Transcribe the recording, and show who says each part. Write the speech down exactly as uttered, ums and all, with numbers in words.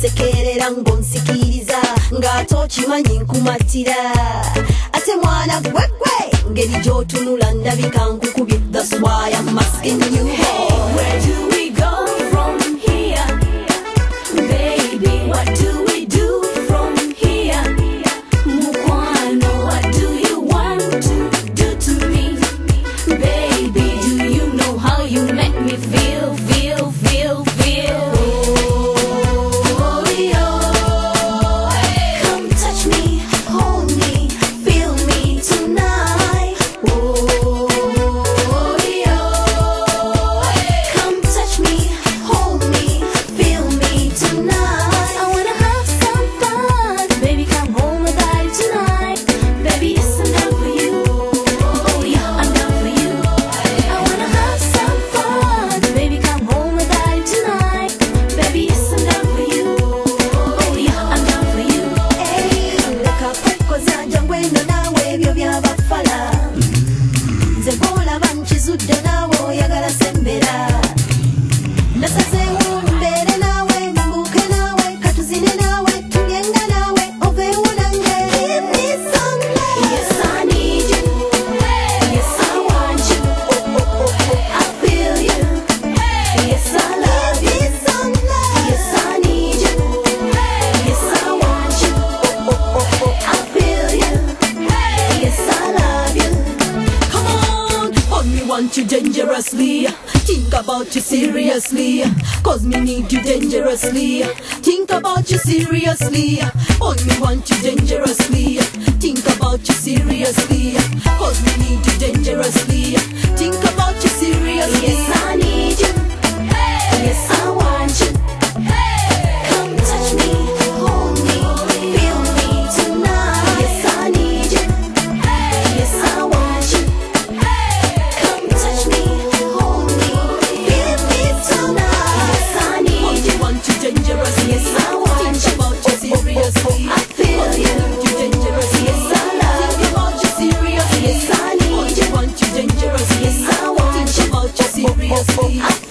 Speaker 1: onsekerera ngonsikiriza ng'ate okimanyi nkumatira ate mwana gwegwe ngeri gy'otunula ndabika nkukubye. That's why I'm asking you, hey,
Speaker 2: where do we go from here? Baby, what do we do from here? Mukwano, what do you want to do to me? Baby, do you know how you make me feel, feel, feel, feel?
Speaker 1: oh, yo, hey.
Speaker 2: Come touch me, hold me, feel me tonight.
Speaker 1: oh,
Speaker 2: yo, hey. Come touch me, hold me, feel me tonight. I wanna have some fun, baby, come hold my body tonight. Baby, yes, I'm down for you. Oh yeah, I'm down for you. I wanna have some fun, baby, come hold my body tonight. Baby, yes, I'm down for you. Oh yeah, I'm down for you.
Speaker 1: hey, leka kwekoza njangweno naawe ebyo byabafala nze gw'olaba nkizudde naawe oyagala sembera nasazeewo mbeere naawe mbuuke naawe katuzine naawe tugenga naawe oveewo nange. Give me some love.
Speaker 2: Yes, I need you. Yes, I want you. I feel you. Yes, I love you.
Speaker 1: Give me some love.
Speaker 2: Yes, I need you. Yes, I want you. I feel you. Yes, I love you.
Speaker 1: Come on, hold me, want you dangerously. Think about you seriously, cause me need you dangerously. Think about you seriously, hold me, want you dangerously. Think about you seriously, cause me need you dangerously. Think about you seriously.
Speaker 2: Yes, I need you. Yes, I want you. Come touch me, hold me, feel me tonight. Yes, I need you. Yes, I want you. Come touch me, hold me, feel me tonight. Yes, I need
Speaker 1: Hold
Speaker 2: you.
Speaker 1: me, want you dangerously.
Speaker 2: Yes, I want
Speaker 1: Think about you seriously.
Speaker 2: I feel
Speaker 1: Hold me,
Speaker 2: you.
Speaker 1: need you dangerously.
Speaker 2: Yes, I love
Speaker 1: Think about you seriously.
Speaker 2: Yes, I need
Speaker 1: Hold me,
Speaker 2: you.
Speaker 1: want you dangerously.
Speaker 2: Yes, I want
Speaker 1: Think about you seriously.
Speaker 2: I